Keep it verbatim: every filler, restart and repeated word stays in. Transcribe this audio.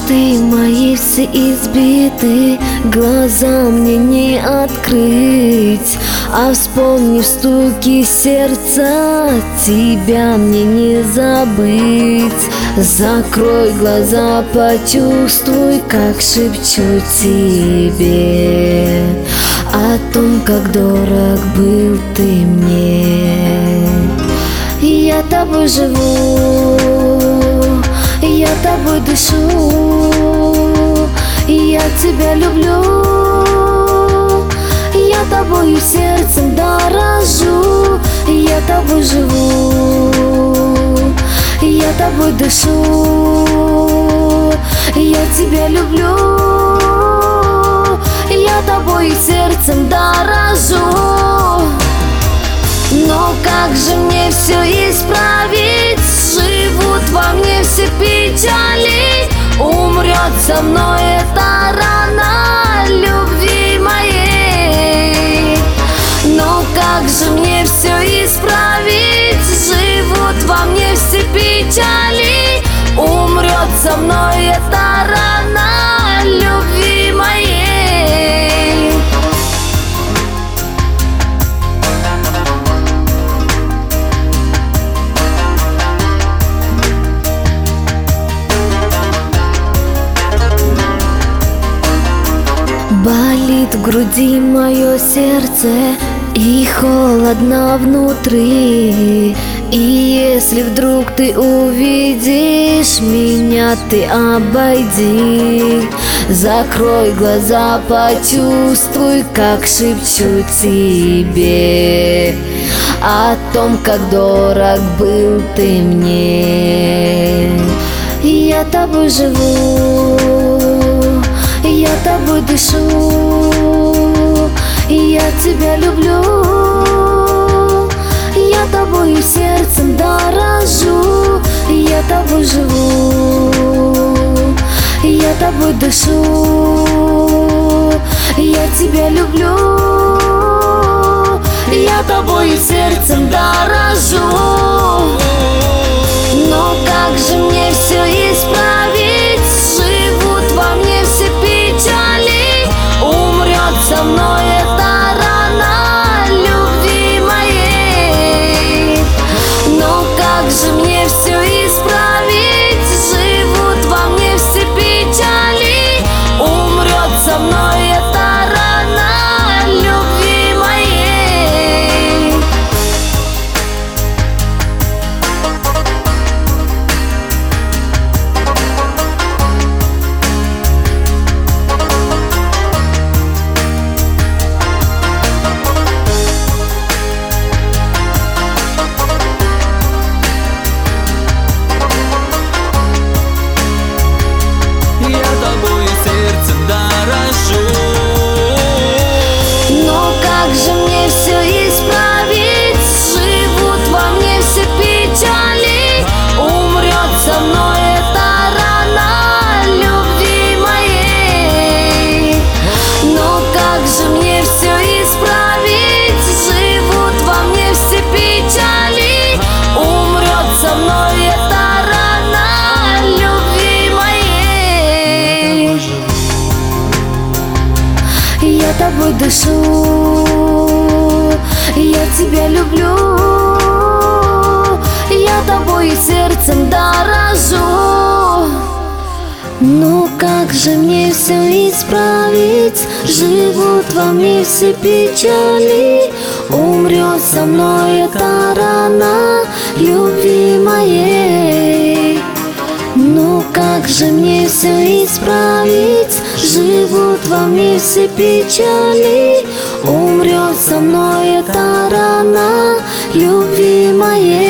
Мечты мои все избиты, глаза мне не открыть, а вспомнив стуки сердца, тебя мне не забыть. Закрой глаза, почувствуй, как шепчу тебе о том, как дорог был ты мне. Я тобой живу, я тобой дышу, я тебя люблю, я тобою сердцем дорожу. Я тобой живу, я тобой дышу, я тебя люблю, я тобою сердцем дорожу. Но как же мне все исправить? Живут во мне все печали, умрет со мной эта рана любви моей. Но как же мне все исправить? Живут во мне все печали, умрет со мной эта рана любви моей. Болит в груди мое сердце и холодно внутри. И если вдруг ты увидишь меня, ты обойди. Закрой глаза, почувствуй, как шепчу тебе о том, как дорог был ты мне. Я тобой живу, я тобой дышу, я тебя люблю, я тобою сердцем дорожу. Я тобой живу, я тобой дышу, я тебя люблю, я тобою сердцем дорожу. Но как же мне все исправить? Живут во мне все печали, умрет со мной эта рана любви моей. Но как же мне все исправить? Живут во мне все печали, умрет со мной эта рана любви моей. Я тобой дышу, я тебя люблю, я тобой сердцем дорожу. Ну как же мне все исправить? Живут во мне все печали, умрет со мной эта рана любви моей. Ну как же мне все исправить? Живут во мне все печали, умрет со мной эта рана любви моей.